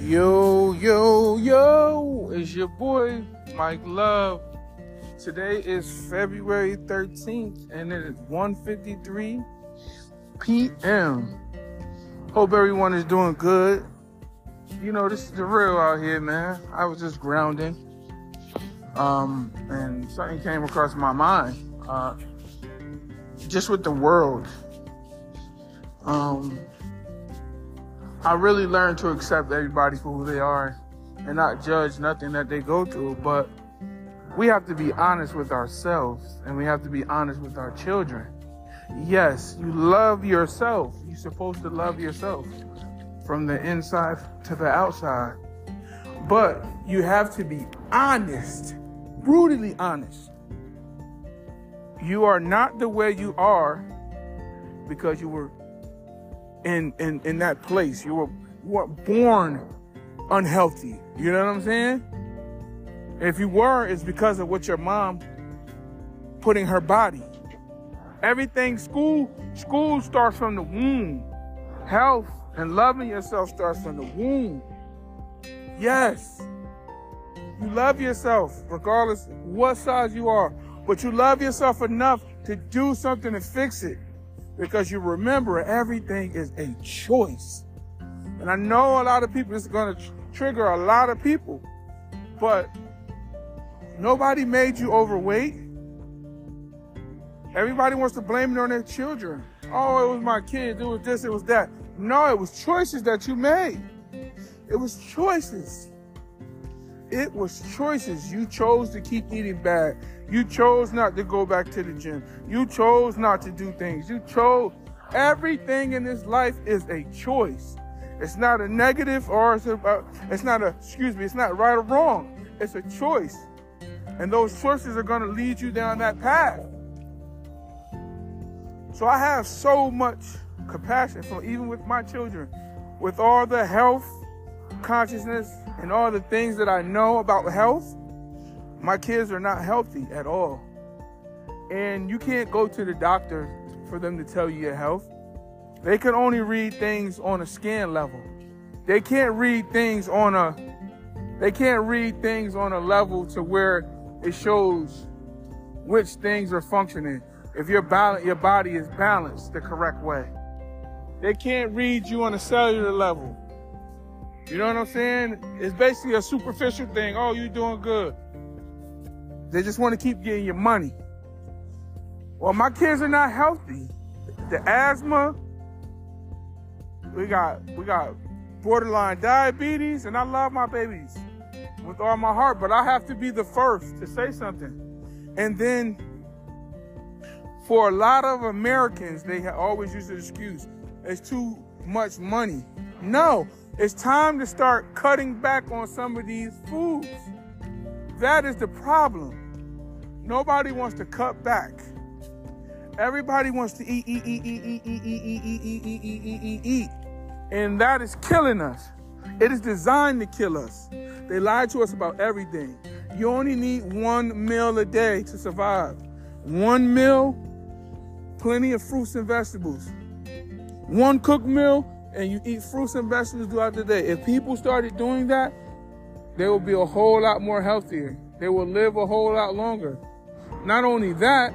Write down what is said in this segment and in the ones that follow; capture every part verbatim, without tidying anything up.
Yo, yo, yo, it's your boy, Mike Love. Today is February thirteenth, and it is one fifty-three p.m. Hope everyone is doing good. You know, this is the real out here, man. I was just grounding, um, and something came across my mind, uh, just with the world. Um... I really learned to accept everybody for who they are and not judge nothing that they go through. But we have to be honest with ourselves, and we have to be honest with our children. Yes, you love yourself. You're supposed to love yourself from the inside to the outside. But you have to be honest, brutally honest. You are not the way you are because you were In, in in that place. You were, you were born unhealthy. You know what I'm saying? If you were, it's because of what your mom put in her body. Everything, school, school starts from the womb. Health and loving yourself starts from the womb. Yes. You love yourself regardless what size you are. But you love yourself enough to do something to fix it. Because you remember, everything is a choice. And I know a lot of people, this is going to tr- trigger a lot of people, but nobody made you overweight. Everybody wants to blame it on their children. Oh, it was my kids, it was this, it was that. No, it was choices that you made. It was choices. It was choices. You chose to keep eating bad. You chose not to go back to the gym. You chose not to do things. You chose. Everything in this life is a choice. It's not a negative or it's, a, it's not a, excuse me, it's not right or wrong. It's a choice. And those choices are going to lead you down that path. So I have so much compassion for even with my children, with all the health consciousness and all the things that I know about health. My kids are not healthy at all. And you can't go to the doctor for them to tell you your health. They can only read things on a scan level. They can't read things on a they can't read things on a level to where it shows which things are functioning. If your balance, your body is balanced the correct way. They can't read you on a cellular level. You know what I'm saying? It's basically a superficial thing. Oh, you're doing good. They just want to keep getting your money. Well, my kids are not healthy. The asthma, we got we got borderline diabetes, and I love my babies with all my heart, but I have to be the first to say something. And then for a lot of Americans, they always use the excuse, it's too much money. No, it's time to start cutting back on some of these foods. That is the problem. Nobody wants to cut back. Everybody wants to eat, eat, eat, eat, eat, eat, eat, eat, eat, eat, eat, eat, eat, eat. And that is killing us. It is designed to kill us. They lie to us about everything. You only need one meal a day to survive. One meal, plenty of fruits and vegetables. One cooked meal, and you eat fruits and vegetables throughout the day. If people started doing that, they will be a whole lot more healthier. They will live a whole lot longer. Not only that,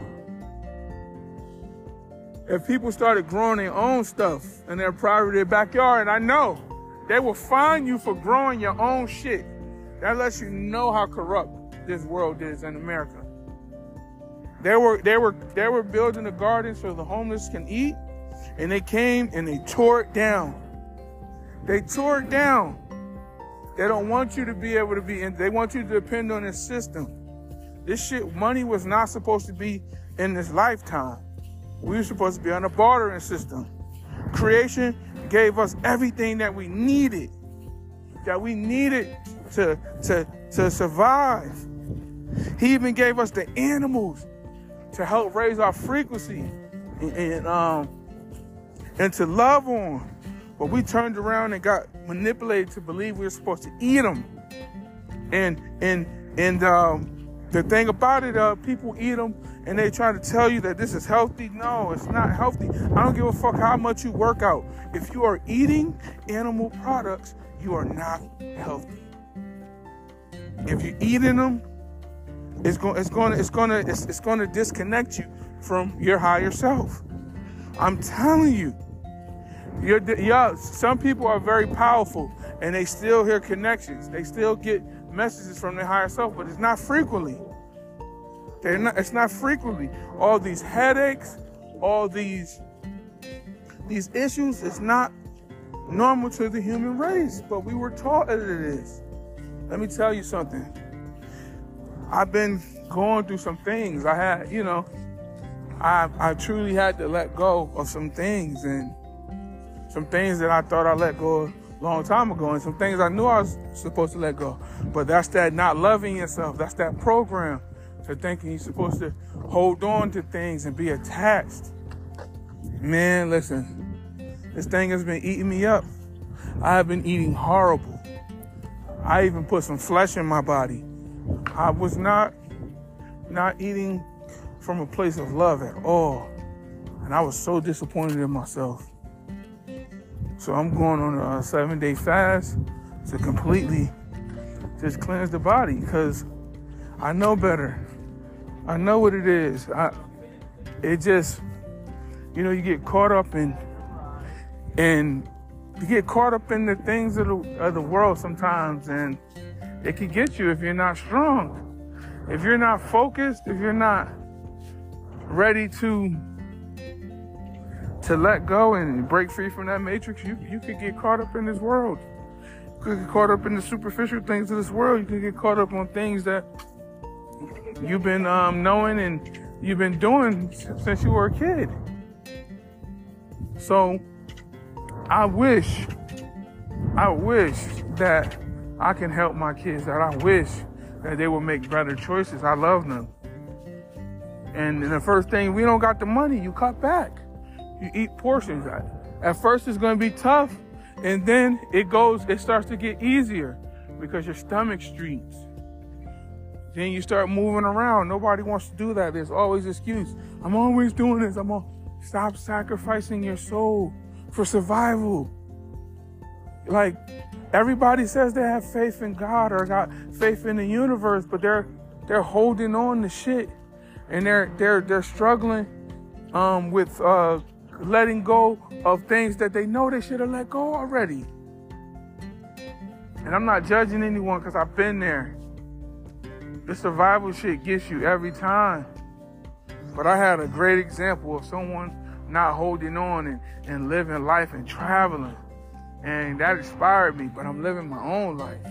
if people started growing their own stuff in their private backyard, and I know they will fine you for growing your own shit. That lets you know how corrupt this world is in America. They were they were they were building a garden so the homeless can eat, and they came and they tore it down. They tore it down. They don't want you to be able to be in, they want you to depend on this system. This shit, money was not supposed to be in this lifetime. We were supposed to be on a bartering system. Creation gave us everything that we needed, that we needed to, to, to survive. He even gave us the animals to help raise our frequency and, and, um, and to love on. But we turned around and got manipulated to believe we were supposed to eat them. And and and um, the thing about it, uh, people eat them and they try to tell you that this is healthy. No, it's not healthy. I don't give a fuck how much you work out. If you are eating animal products, you are not healthy. If you're eating them, it's going, it's going, it's going to, it's, it's going to disconnect you from your higher self. I'm telling you, you're, yeah, some people are very powerful and they still hear connections. They still get messages from their higher self, but it's not frequently. They're not, it's not frequently. All these headaches, all these, these issues, it's not normal to the human race, but we were taught that it is. Let me tell you something. I've been going through some things. I had, you know, I I truly had to let go of some things, and some things that I thought I let go a long time ago, and some things I knew I was supposed to let go. But that's that not loving yourself. That's that program to thinking you're supposed to hold on to things and be attached. Man, listen, this thing has been eating me up. I have been eating horrible. I even put some flesh in my body. I was not not eating from a place of love at all. And I was so disappointed in myself. So I'm going on a seven-day fast to completely just cleanse the body, because I know better. I know what it is. I, it just, you know, you get caught up in, and you get caught up in the things of the, of the world sometimes, and it can get you if you're not strong. If you're not focused, if you're not ready to to let go and break free from that matrix, you, you could get caught up in this world. You could get caught up in the superficial things of this world. You could get caught up on things that you've been um, knowing and you've been doing since you were a kid. So I wish, I wish that I can help my kids, that I wish that they would make better choices. I love them. And the first thing, we don't got the money, you cut back. You eat portions. At first it's going to be tough, and then it goes, it starts to get easier because your stomach streaks. Then you start moving around. Nobody wants to do that. There's always excuse. I'm always doing this. I'm on. Stop sacrificing your soul for survival. Like, everybody says they have faith in God or got faith in the universe, but they're they're holding on to shit, and they're they're they're struggling um, with uh, letting go of things that they know they should have let go already. And I'm not judging anyone, because I've been there. The survival shit gets you every time. But I had a great example of someone not holding on and, and living life and traveling. And that inspired me, but I'm living my own life.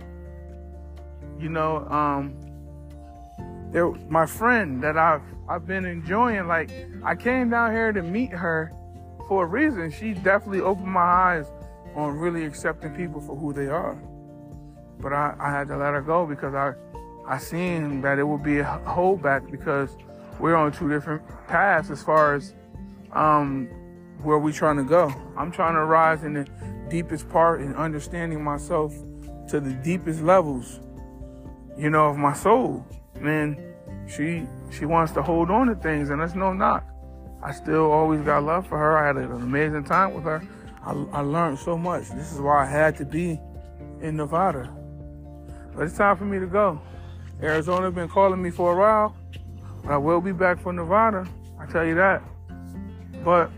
You know, um, there, my friend that I've I've been enjoying, like, I came down here to meet her for a reason. She definitely opened my eyes on really accepting people for who they are. But I, I had to let her go because I, I seen that it would be a holdback, because we're on two different paths as far as um, where we're trying to go. I'm trying to rise in the deepest part and understanding myself to the deepest levels, you know, of my soul. Man, she she wants to hold on to things, and that's no knock. I still always got love for her. I had an amazing time with her. I, I learned so much. This is why I had to be in Nevada. But it's time for me to go. Arizona been calling me for a while, but I will be back for Nevada. I tell you that. But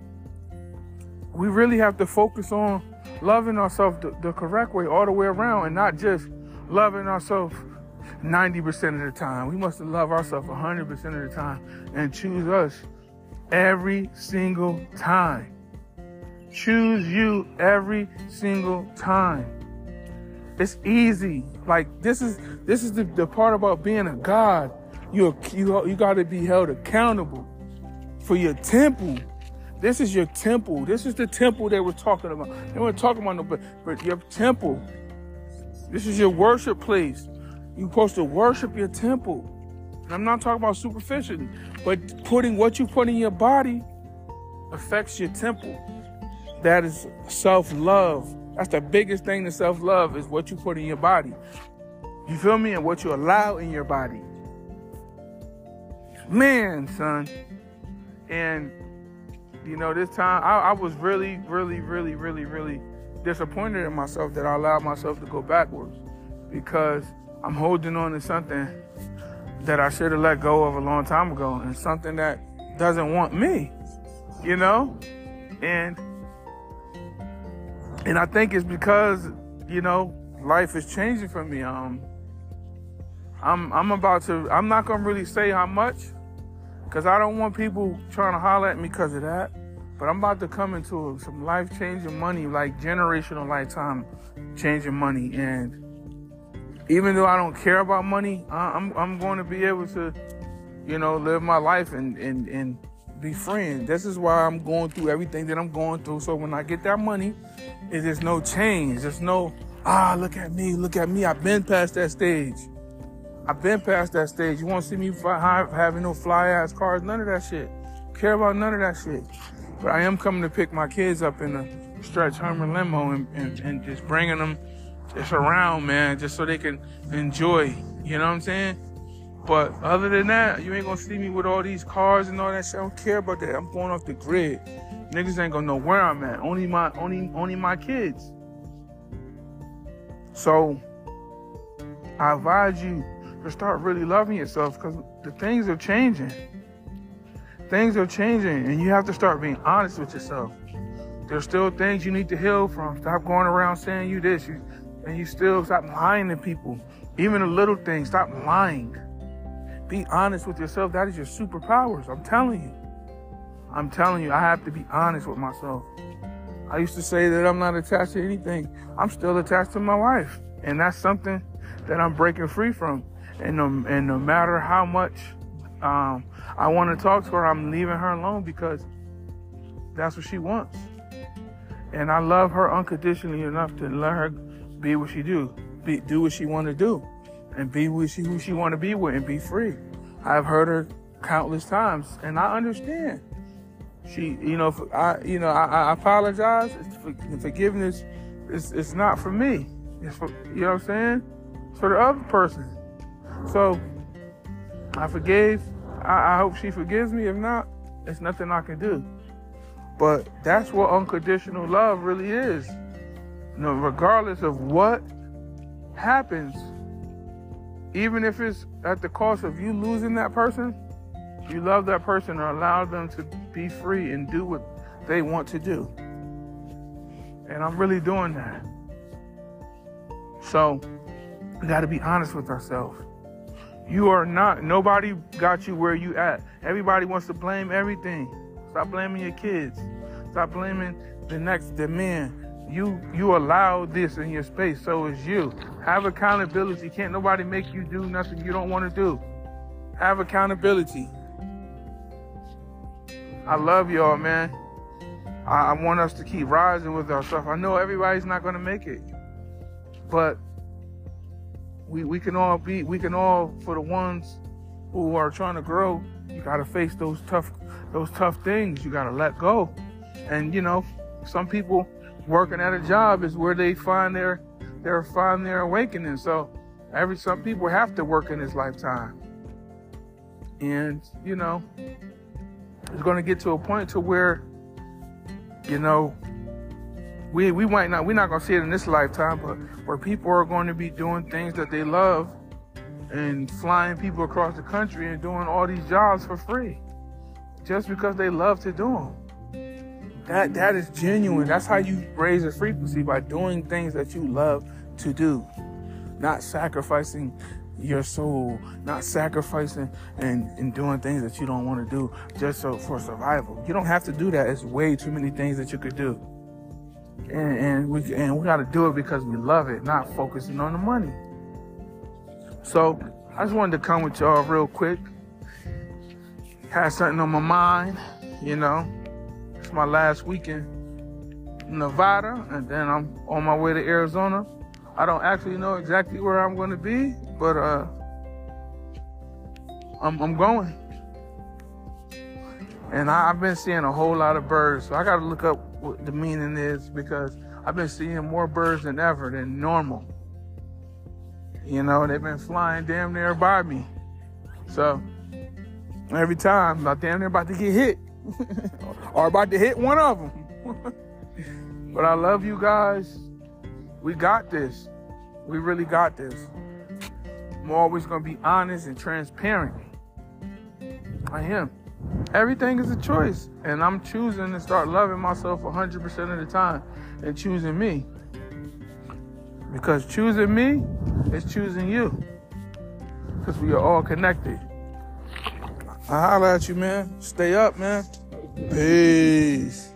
we really have to focus on loving ourselves the, the correct way, all the way around, and not just loving ourselves ninety percent of the time. We must love ourselves one hundred percent of the time and choose us every single time. Choose you every single time. It's easy. Like, this is this is the, the part about being a God. You you you got to be held accountable for your temple. This is your temple. This is the temple they were talking about. They weren't talking about no, but, but your temple. This is your worship place. You're supposed to worship your temple. And I'm not talking about superficially, but putting what you put in your body affects your temple. That is self-love. That's the biggest thing to self-love, is what you put in your body. You feel me? And what you allow in your body. Man, son. And, you know, this time I, I was really, really, really, really, really disappointed in myself that I allowed myself to go backwards, because I'm holding on to something that I should have let go of a long time ago, and something that doesn't want me, you know? And and I think it's because, you know, life is changing for me. Um, I'm I'm about to, I'm not gonna really say how much, because I don't want people trying to holler at me because of that. But I'm about to come into some life-changing money, like generational lifetime-changing money. And even though I don't care about money, I'm I'm going to be able to, you know, live my life and, and, and be free. And this is why I'm going through everything that I'm going through. So when I get that money, there's no change. There's no, ah, look at me, look at me. I've been past that stage. I've been past that stage. You won't see me fly, having no fly-ass cars, none of that shit. Care about none of that shit. But I am coming to pick my kids up in a stretch Herman limo and, and, and just bringing them just around, man, just so they can enjoy, you know what I'm saying? But other than that, you ain't gonna see me with all these cars and all that shit. I don't care about that. I'm going off the grid. Niggas ain't gonna know where I'm at. Only my, only, only my kids. So I advise you to start really loving yourself, because the things are changing. Things are changing, and you have to start being honest with yourself. There's still things you need to heal from. Stop going around saying you this, you, and you still stop lying to people. Even the little things, stop lying. Be honest with yourself. That is your superpowers. I'm telling you. I'm telling you, I have to be honest with myself. I used to say that I'm not attached to anything. I'm still attached to my wife, and that's something that I'm breaking free from. And no, and no matter how much um, I want to talk to her, I'm leaving her alone, because that's what she wants. And I love her unconditionally enough to let her be what she do, be, do what she want to do, and be who she, who she want to be with, and be free. I've heard her countless times, and I understand. She, you know, I, you know, I, I apologize. For, forgiveness, it's, it's not for me. It's for, you know what I'm saying? It's for the other person. So I forgave. I, I hope she forgives me. If not, there's nothing I can do. But that's what unconditional love really is. You know, regardless of what happens, even if it's at the cost of you losing that person, you love that person or allow them to be free and do what they want to do. And I'm really doing that. So we got to be honest with ourselves. You are not, nobody got you where you at. Everybody wants to blame everything. Stop blaming your kids. Stop blaming the next, the man. You you allow this in your space, so is you. Have accountability. Can't nobody make you do nothing you don't want to do. Have accountability. I love y'all, man. I, I want us to keep rising with ourselves. I know everybody's not going to make it, but we we can all be, we can all, for the ones who are trying to grow, you got to face those tough, those tough things. You got to let go. And, you know, some people working at a job is where they find their, their find their awakening. So every, some people have to work in this lifetime. And, you know, it's going to get to a point to where, you know, we we might not, we're not going to see it in this lifetime, but where people are going to be doing things that they love and flying people across the country and doing all these jobs for free just because they love to do them. That that is genuine. That's how you raise a frequency, by doing things that you love to do, not sacrificing your soul, not sacrificing and, and doing things that you don't want to do just so for survival. You don't have to do that. It's way too many things that you could do, and, and we and we got to do it because we love it, not focusing on the money. So I just wanted to come with y'all real quick. Had something on my mind, you know. It's my last weekend in Nevada, and then I'm on my way to Arizona. I don't actually know exactly where I'm going to be, but uh, I'm, I'm going. And I, I've been seeing a whole lot of birds, so I got to look up what the meaning is, because I've been seeing more birds than ever, than normal. You know, they've been flying damn near by me. So every time, I'm damn near about to get hit. Or about to hit one of them. But I love you guys. We got this. We really got this. I'm always going to be honest and transparent. I am. Everything is a choice. And I'm choosing to start loving myself one hundred percent of the time and choosing me. Because choosing me is choosing you. Because we are all connected. I holler at you, man. Stay up, man. Peace.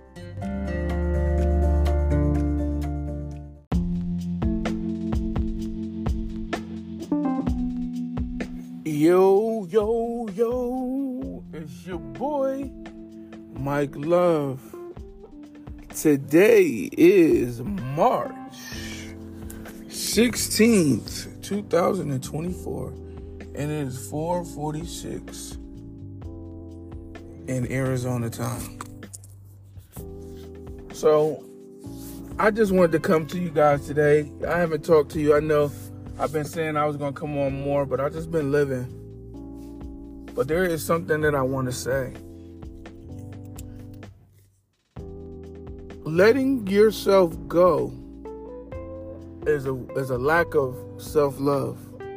Yo, yo, yo. It's your boy, Mike Love. Today is March sixteenth, twenty twenty-four. And it is four forty-six in Arizona time. So, I just wanted to come to you guys today. I haven't talked to you. I know I've been saying I was going to come on more, but I've just been living. But there is something that I want to say. Letting yourself go is a is a lack of self-love.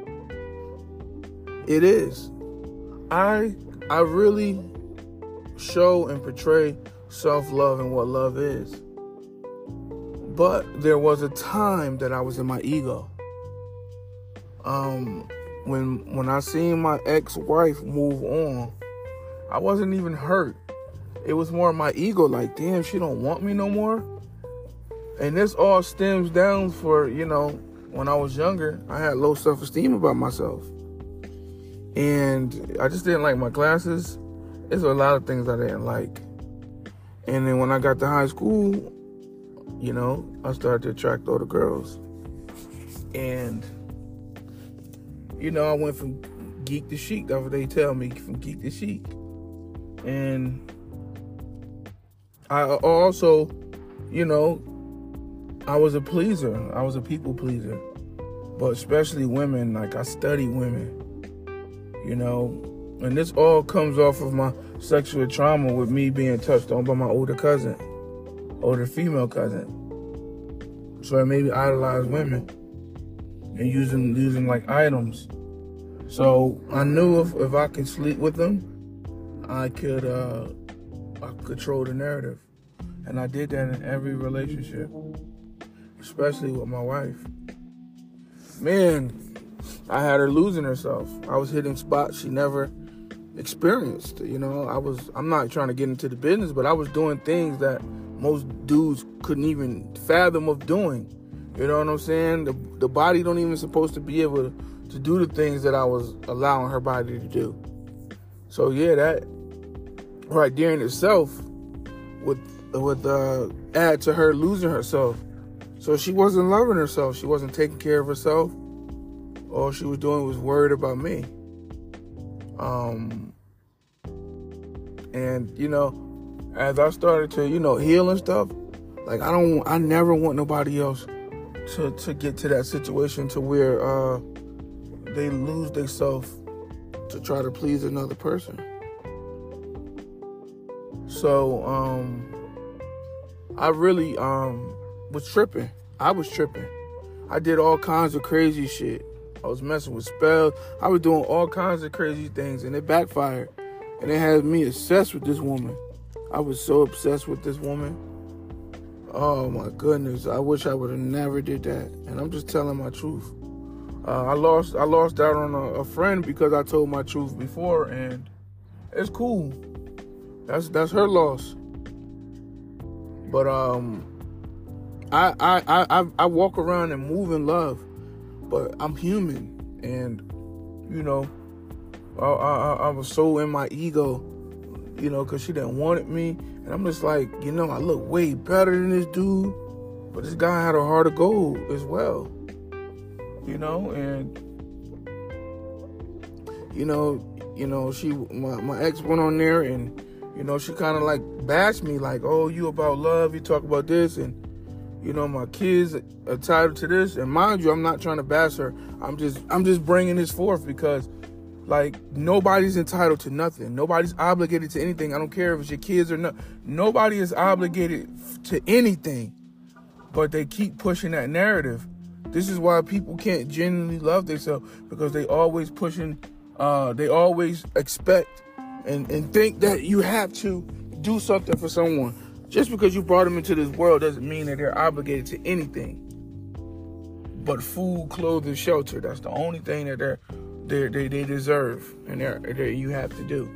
It is. I I really show and portray self-love and what love is. But there was a time that I was in my ego. Um, when when I seen my ex-wife move on, I wasn't even hurt. It was more my ego, like, damn, she don't want me no more. And this all stems down for, you know, when I was younger, I had low self-esteem about myself. And I just didn't like my classes. There's a lot of things I didn't like. And then when I got to high school, you know, I started to attract all the girls. And, you know, I went from geek to chic. That's what they tell me, from geek to chic. And I also, you know, I was a pleaser. I was a people pleaser. But especially women, like I study women, you know. And this all comes off of my sexual trauma with me being touched on by my older cousin, older female cousin. So it made me idolize women and use them, use them like items. So I knew if, if I could sleep with them, I could uh, I could control the narrative. And I did that in every relationship, especially with my wife. Man, I had her losing herself. I was hitting spots she never experienced. You know, I was, I'm not trying to get into the business, but I was doing things that most dudes couldn't even fathom of doing. You know what I'm saying? The the body don't even supposed to be able to, to do the things that I was allowing her body to do. So yeah, that right there in itself would would uh, add to her losing herself. So she wasn't loving herself. She wasn't taking care of herself. All she was doing was worried about me. Um, and you know, as I started to, you know, heal and stuff, like I don't, I never want nobody else to to get to that situation to where uh, they lose themselves to try to please another person. So um, I really um, was tripping. I was tripping. I did all kinds of crazy shit. I was messing with spells. I was doing all kinds of crazy things, and it backfired. And it had me obsessed with this woman. I was so obsessed with this woman. Oh my goodness! I wish I would have never did that. And I'm just telling my truth. Uh, I lost. I lost out on a, a friend because I told my truth before, and it's cool. That's that's her loss. But um, I I I I walk around and move in love. But I'm human, and, you know, I, I, I was so in my ego, you know, because she didn't want me. And I'm just like, you know, I look way better than this dude. But this guy had a heart of gold as well, you know. And, you know, you know, she, my, my ex went on there and, you know, she kind of like bashed me like, oh, you about love, you talk about this, and, you know, my kids are tied to this. And mind you, I'm not trying to bash her. I'm just I'm just bringing this forth because Like, nobody's entitled to nothing. Nobody's obligated to anything. I don't care if it's your kids or not. Nobody is obligated to anything. But they keep pushing that narrative. This is why people can't genuinely love themselves, because they always pushing, uh, they always expect and, and think that you have to do something for someone. Just because you brought them into this world doesn't mean that they're obligated to anything but food, clothes, and shelter. That's the only thing that they're, they're, they they deserve, and they're, they're, you have to do.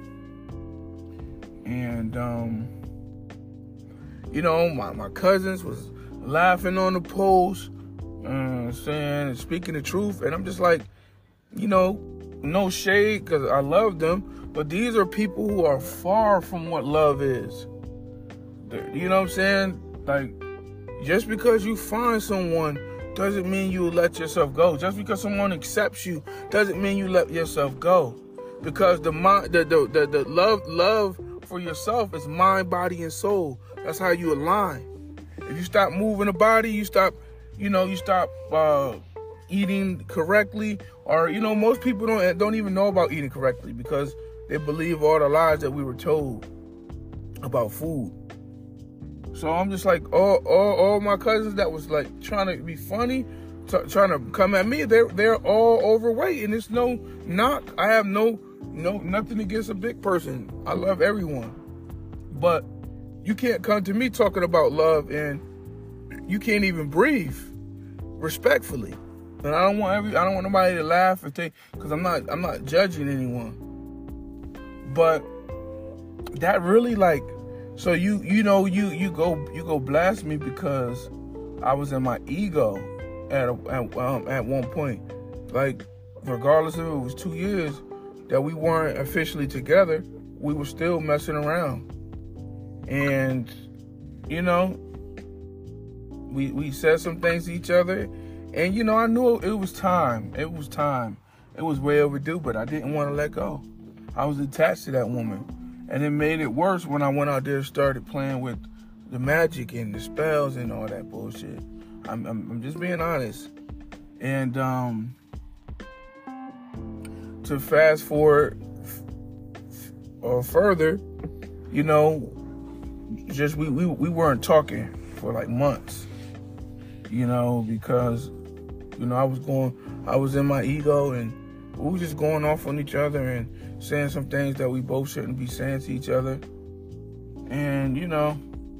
And, um, you know, my, my cousins was laughing on the post, uh, saying, speaking the truth. And I'm just like, you know, no shade, because I love them. But these are people who are far from what love is. You know what I'm saying? Like, just because you find someone doesn't mean you let yourself go. Just because someone accepts you doesn't mean you let yourself go. Because the mind, the, the, the, the love, love for yourself is mind, body, and soul. That's how you align. If you stop moving the body, you stop, you know, you stop uh, eating correctly. Or, you know, most people don't don't even know about eating correctly because they believe all the lies that we were told about food. So I'm just like, all all, all my cousins that was like trying to be funny, t- trying to come at me, they're they're all overweight, and it's no knock. I have no no nothing against a big person. I love everyone, but you can't come to me talking about love and you can't even breathe respectfully. And I don't want every I don't want nobody to laugh or think, because I'm not I'm not judging anyone. But that really, like, so you you know you you go you go blast me because I was in my ego at a, at, um, at one point. Like, regardless if it was two years that we weren't officially together, we were still messing around. And, you know, we we said some things to each other. And, you know, I knew it was time. It was time. It was way overdue, but I didn't want to let go. I was attached to that woman. And it made it worse when I went out there and started playing with the magic and the spells and all that bullshit. I'm, I'm, I'm just being honest. And um, to fast forward f- f- or further, you know, just we, we, we weren't talking for like months, you know, because, you know, I was going, I was in my ego, and we were just going off on each other and saying some things that we both shouldn't be saying to each other. And, you know,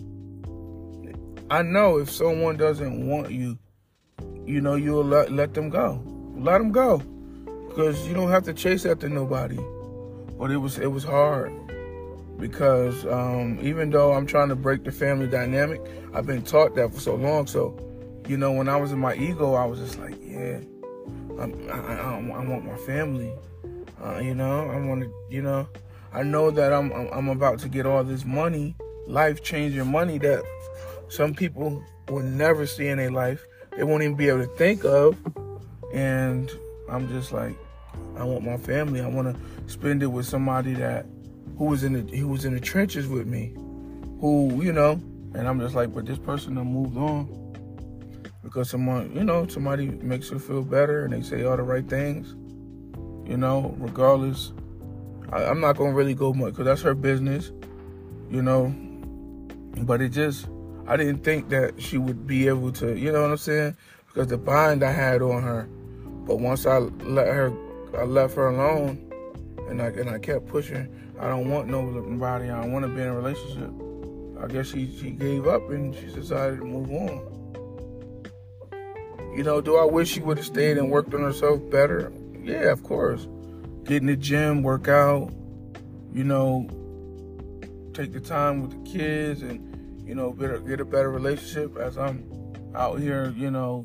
I know if someone doesn't want you, you know, you'll let, let them go. Let them go. Because you don't have to chase after nobody. But it was it was hard. Because um, even though I'm trying to break the family dynamic, I've been taught that for so long. So, you know, when I was in my ego, I was just like, yeah, I'm, I, I, I want my family. Uh, you know, I want to, you know, I know that I'm, I'm I'm about to get all this money, life-changing money that some people will never see in their life. They won't even be able to think of. And I'm just like, I want my family. I want to spend it with somebody that who was in the who was in the trenches with me, who, you know. And I'm just like, but this person done moved on because someone, you know, somebody makes her feel better and they say all the right things. You know, regardless, I, I'm not going to really go much because that's her business, you know. But it just, I didn't think that she would be able to, you know what I'm saying? Because the bind I had on her. But once I let her, I left her alone, and I and I kept pushing. I don't want nobody. I don't want to be in a relationship. I guess she, she gave up and she decided to move on. You know, do I wish she would have stayed and worked on herself better? Yeah, of course. Get in the gym, work out, you know, take the time with the kids and, you know, better, get a better relationship as I'm out here, you know,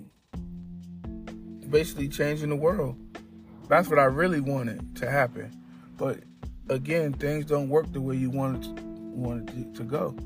basically changing the world. That's what I really wanted to happen. But again, things don't work the way you wanted to, wanted to, to go.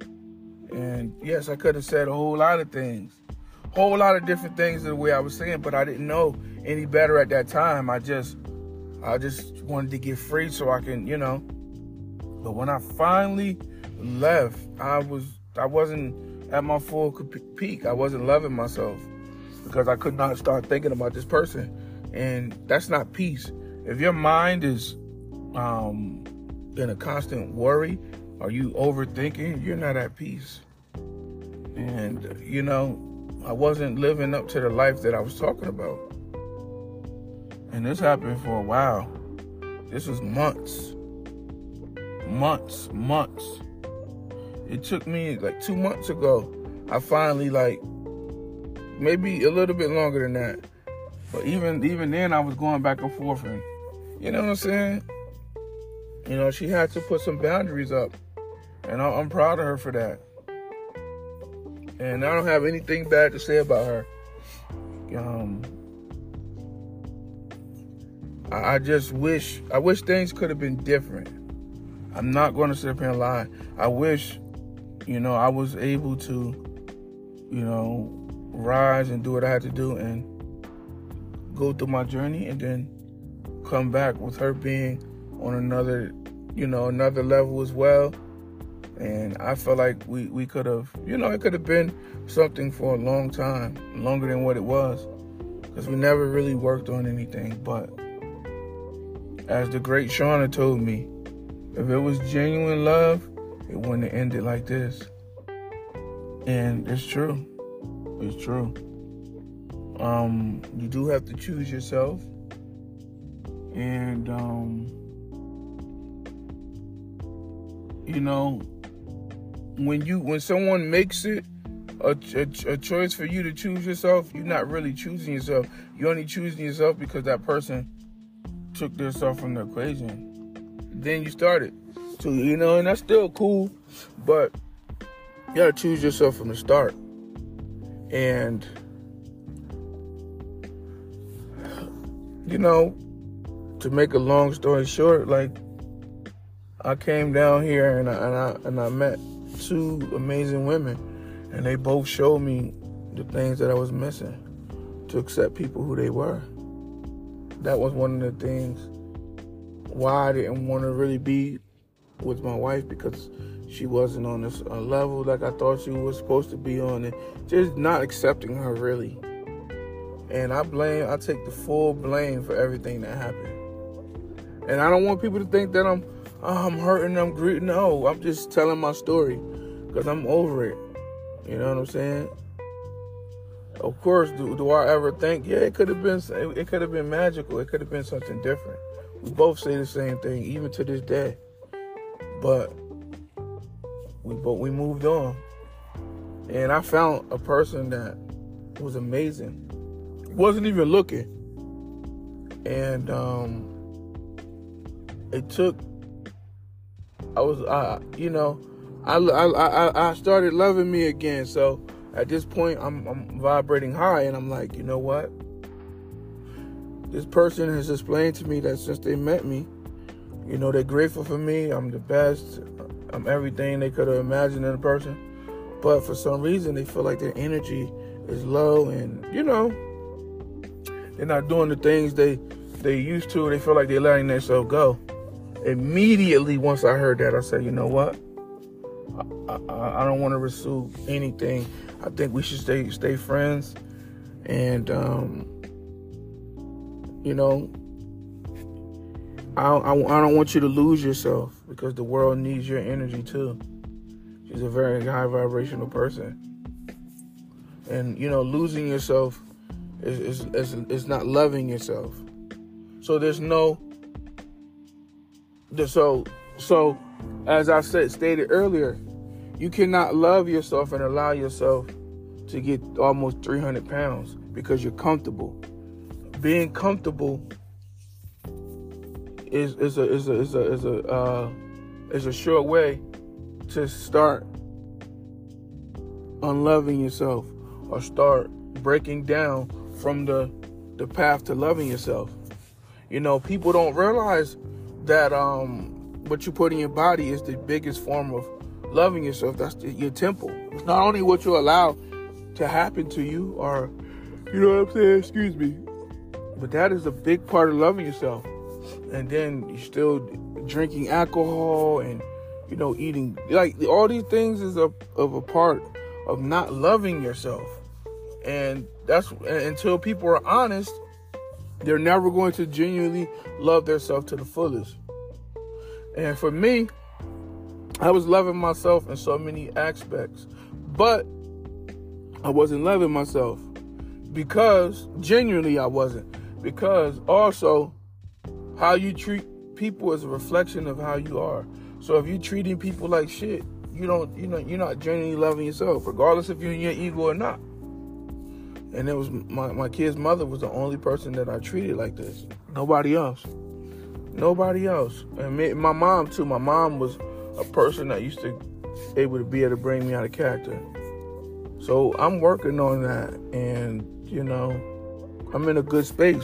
And yes, I could have said a whole lot of things. Whole lot of different things the way I was saying, but I didn't know any better at that time. I just I just wanted to get free so I can, you know. But when I finally left, I was I wasn't at my full peak. I wasn't loving myself because I could not start thinking about this person. And that's not peace. if your mind is um, in a constant worry, or you overthinking, you're not at peace. And, you know, I wasn't living up to the life that I was talking about. And this happened for a while. This was months. Months, months. It took me like two months ago. I finally, like, maybe a little bit longer than that. But even even then, I was going back and forth. And, you know what I'm saying? You know, she had to put some boundaries up. And I'm proud of her for that. And I don't have anything bad to say about her. Um, I, I just wish, I wish things could have been different. I'm not going to sit up here and lie. I wish, you know, I was able to, you know, rise and do what I had to do and go through my journey and then come back with her being on another, you know, another level as well. And I felt like we, we could have, you know, it could have been something for a long time, longer than what it was, because we never really worked on anything. But as the great Shauna told me, if it was genuine love, it wouldn't have ended like this. And it's true. It's true. Um, you do have to choose yourself. And, um, you know, when you when someone makes it a, a, a choice for you to choose yourself, you're not really choosing yourself. You're only choosing yourself because that person took themselves from the equation. Then you started. So, you know, and that's still cool, but you gotta choose yourself from the start. And, you know, to make a long story short, like, I came down here and I, and I, and I met two amazing women, and they both showed me the things that I was missing to accept people who they were. That was one of the things why I didn't want to really be with my wife, because she wasn't on this a level like I thought she was supposed to be on, and just not accepting her really. And I blame, I take the full blame for everything that happened. And I don't want people to think that I'm Oh, I'm hurting, I'm grieving. No, I'm just telling my story because I'm over it. You know what I'm saying? Of course, do, do I ever think, yeah, it could have been, it, it could have been magical. It could have been something different. We both say the same thing, even to this day. But we both, we moved on. And I found a person that was amazing. Wasn't even looking. And um, it took, I was, uh, you know, I, I, I, I started loving me again. So at this point, I'm, I'm vibrating high, and I'm like, you know what? This person has explained to me that since they met me, you know, they're grateful for me. I'm the best. I'm everything they could have imagined in a person. But for some reason, they feel like their energy is low, and, you know, they're not doing the things they, they used to. They feel like they're letting themselves go. Immediately, once I heard that, I said, you know what? I, I, I don't want to pursue anything. I think we should stay stay friends. And, um, you know, I, I, I don't want you to lose yourself, because the world needs your energy too. She's a very high vibrational person. And, you know, losing yourself is, is, is, is not loving yourself. So there's no... So, so, as I said, stated earlier, you cannot love yourself and allow yourself to get almost three hundred pounds because you're comfortable. Being comfortable is is a is a is a is a uh, is a short way to start unloving yourself, or start breaking down from the the path to loving yourself. You know, people don't realize that um, what you put in your body is the biggest form of loving yourself. That's the, your temple. It's not only what you allow to happen to you, or, you know what I'm saying, excuse me, but that is a big part of loving yourself. And then you're still drinking alcohol and, you know, eating, like, all these things is a, of a part of not loving yourself. And that's, until people are honest they're never going to genuinely love themselves to the fullest. And for me, I was loving myself in so many aspects, but I wasn't loving myself because genuinely I wasn't. Because also how you treat people is a reflection of how you are. So if you're treating people like shit, you don't, you know, you're not genuinely loving yourself, regardless if you're in your ego or not. And it was my, my kid's mother was the only person that I treated like this. Nobody else. Nobody else. And me, my mom too. My mom was a person that used to able to be able to bring me out of character. So I'm working on that, and you know, I'm in a good space.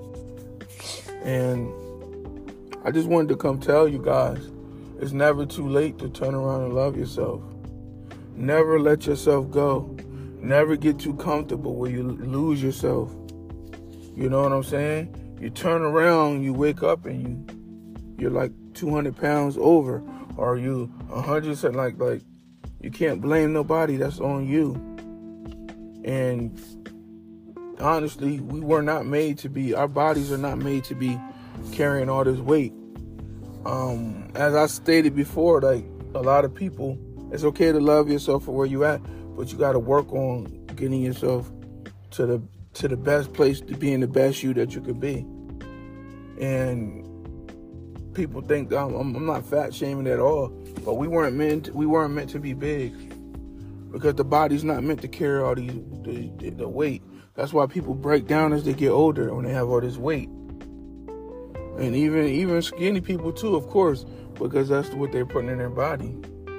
And I just wanted to come tell you guys, it's never too late to turn around and love yourself. Never let yourself go. Never get too comfortable where you lose yourself. You know what I'm saying? You turn around, you wake up, and you you're like two hundred pounds over, or you one hundred, like like you can't blame nobody. That's on you. And honestly, we were not made to be. Our bodies are not made to be carrying all this weight. Um, as I stated before, like a lot of people, it's okay to love yourself for where you at, but you got to work on getting yourself to the to the best place, to being the best you that you could be. And people think I'm, I'm not fat shaming at all, but we weren't meant to, we weren't meant to be big, because the body's not meant to carry all these the, the weight. That's why people break down as they get older, when they have all this weight. And even even skinny people too, of course, because that's what they're putting in their body.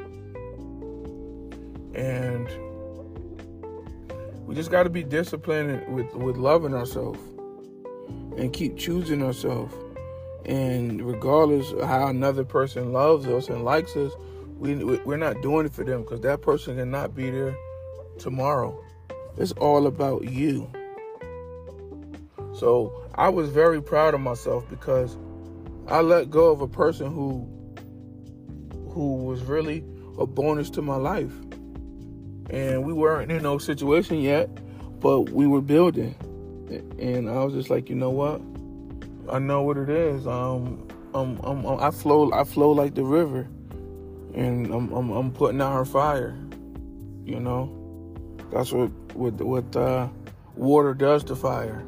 And we just got to be disciplined with, with loving ourselves and keep choosing ourselves. And regardless of how another person loves us and likes us, we, we're not doing it for them, because that person cannot be there tomorrow. It's all about you. So I was very proud of myself, because I let go of a person who who was really a bonus to my life. And we weren't in no situation yet, but we were building. And I was just like, you know what? I know what it is. Um, I'm, I'm, I flow, I flow like the river, and I'm, I'm, I'm putting out her fire. You know, that's what, what, what uh, water does to fire.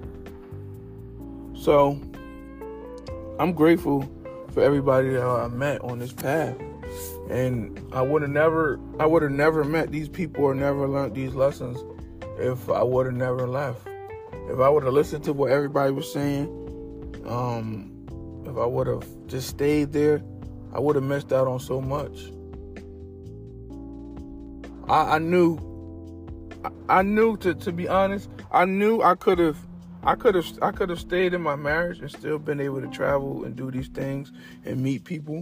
So I'm grateful for everybody that I met on this path. And I would have never, I would have never met these people or never learned these lessons if I would have never left. If I would have listened to what everybody was saying, um, if I would have just stayed there, I would have missed out on so much. I, I knew, I, I knew to, to be honest, I knew I could have, I could have, I could have stayed in my marriage and still been able to travel and do these things and meet people.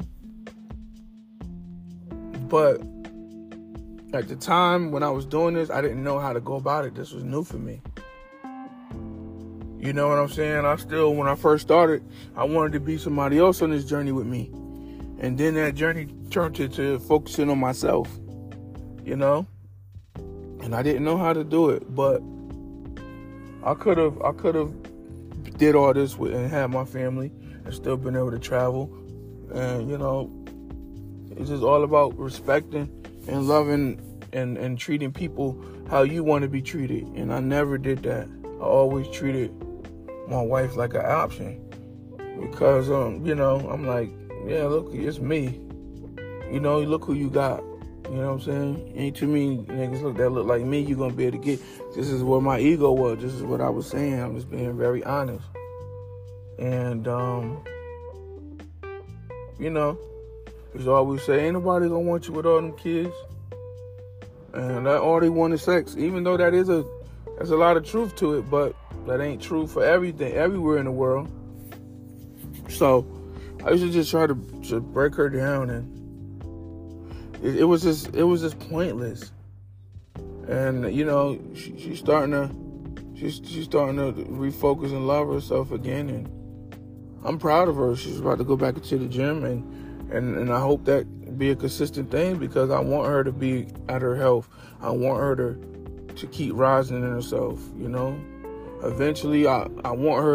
But at the time when I was doing this, I didn't know how to go about it. This was new for me. You know what I'm saying? I still, when I first started, I wanted to be somebody else on this journey with me. And then that journey turned into focusing on myself, you know? And I didn't know how to do it, but I could have, I could have did all this with and had my family and still been able to travel. And, you know, it's just all about respecting and loving and, and treating people how you want to be treated. And I never did that. I always treated my wife like an option, because, um, you know, I'm like, yeah, look, it's me. You know, look who you got. You know what I'm saying? Ain't too many niggas look that look like me you gonna be able to get. This is where my ego was. This is what I was saying. I'm just being very honest. And, um, you know, as I always say, ain't nobody gonna want you with all them kids. And that all they want is sex. Even though that is a, there's a lot of truth to it, but that ain't true for everything, everywhere in the world. So I used to just try to, to break her down, and it, it was just, it was just pointless. And you know, she, she's starting to, she's she's starting to refocus and love herself again, and I'm proud of her. She's about to go back into the gym, and. And and I hope that be a consistent thing, because I want her to be at her health. I want her to, to keep rising in herself, you know. Eventually, I, I want her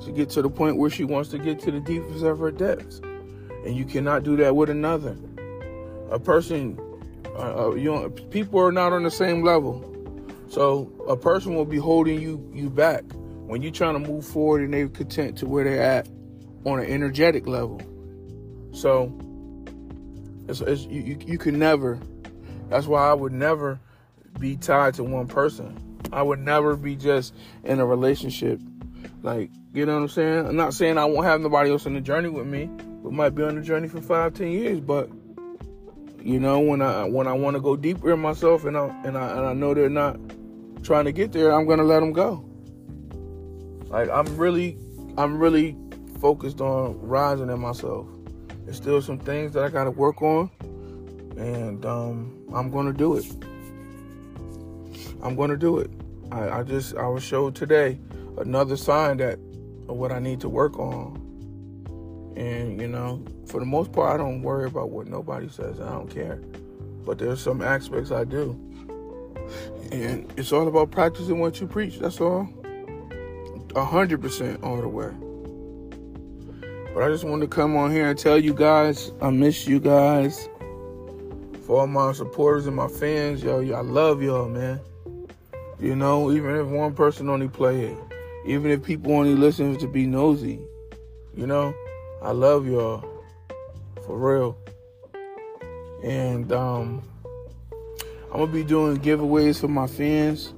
to get to the point where she wants to get to the deepest of her depths. And you cannot do that with another. A person, uh, you know, people are not on the same level. So a person will be holding you, you back when you're trying to move forward and they're content to where they're at on an energetic level. So it's, it's, you, you, you can never, that's why I would never be tied to one person. I would never be just in a relationship. Like, you know what I'm saying? I'm not saying I won't have nobody else on the journey with me. We might be on the journey for five, ten years, but you know, when I when I want to go deeper in myself and I and I and I know they're not trying to get there, I'm gonna let them go. Like I'm really, I'm really focused on rising in myself. There's still some things that I gotta work on, and um, I'm gonna do it. I'm gonna do it. I, I just I was showed today another sign that of what I need to work on. And, you know, for the most part, I don't worry about what nobody says. I don't care. But there's some aspects I do. And it's all about practicing what you preach. That's all. A hundred percent all the way. But I just wanted to come on here and tell you guys, I miss you guys. For all my supporters and my fans, yo, I love y'all, man. You know, even if one person only play it. Even if people only listen to be nosy. You know? I love y'all, for real. And um, I'm going to be doing giveaways for my fans.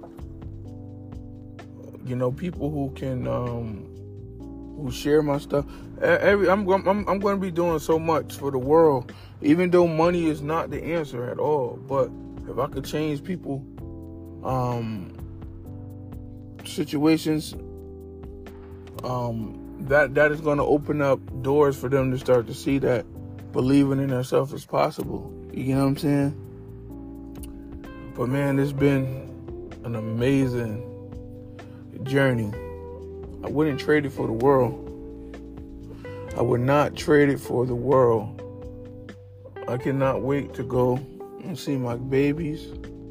You know, people who can, um, who share my stuff. Every, I'm, I'm, I'm going to be doing so much for the world, even though money is not the answer at all. But if I could change people, um, situations, um, that that is going to open up doors for them to start to see that believing in themselves is possible. You know what I'm saying? But man, it's been an amazing journey. I wouldn't trade it for the world. I would not trade it for the world. I cannot wait to go and see my babies.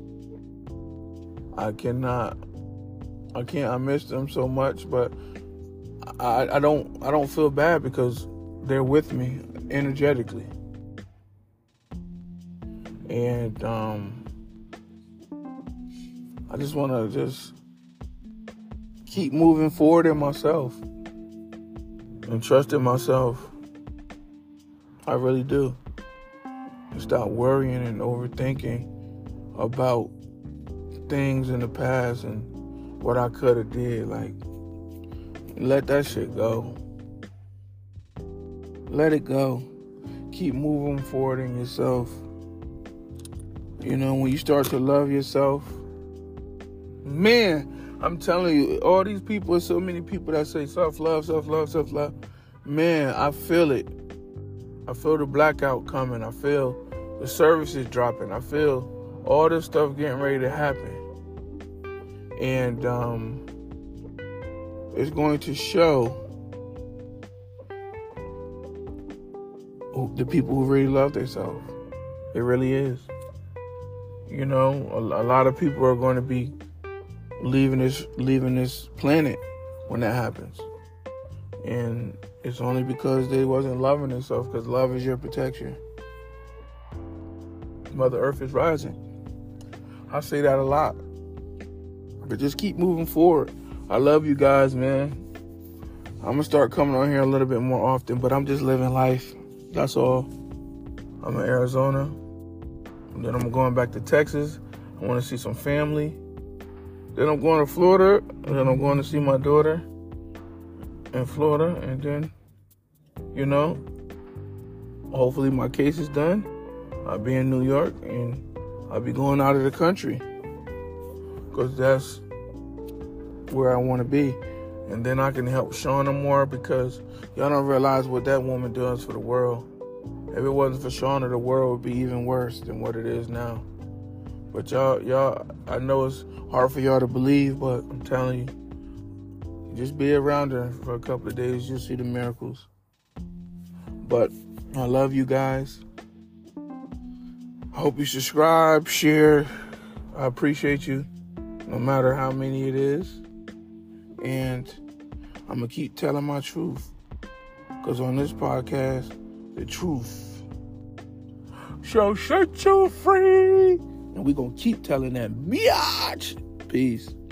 I cannot, I can't, I miss them so much, but I, I don't I don't feel bad because they're with me energetically. And um, I just want to just keep moving forward in myself and trust in myself. I really do. And stop worrying and overthinking about things in the past and what I could have did. Like, let that shit go. Let it go. Keep moving forward in yourself. You know, when you start to love yourself, man, I'm telling you, all these people, so many people that say self-love, self-love, self-love. Man, I feel it. I feel the blackout coming. I feel the services dropping. I feel all this stuff getting ready to happen. And, um... it's going to show the people who really love themselves. It really is. You know, a, a lot of people are going to be leaving this leaving this planet when that happens. And it's only because they wasn't loving themselves, because love is your protection. Mother Earth is rising. I say that a lot. But just keep moving forward. I love you guys, man. I'm going to start coming on here a little bit more often, but I'm just living life. That's all. I'm in Arizona. And then I'm going back to Texas. I want to see some family. Then I'm going to Florida. And then I'm going to see my daughter in Florida. And then, you know, hopefully my case is done. I'll be in New York and I'll be going out of the country. Because that's where I want to be. And then I can help Shauna more, because y'all don't realize what that woman does for the world. If it wasn't for Shauna, the world would be even worse than what it is now. But y'all, y'all, I know it's hard for y'all to believe, but I'm telling you, just be around her for a couple of days, you'll see the miracles. But I love you guys. I hope you subscribe, share. I appreciate you, no matter how many it is. And I'm going to keep telling my truth. Because on this podcast, the truth shall set you free. And we're going to keep telling that biatch. Peace.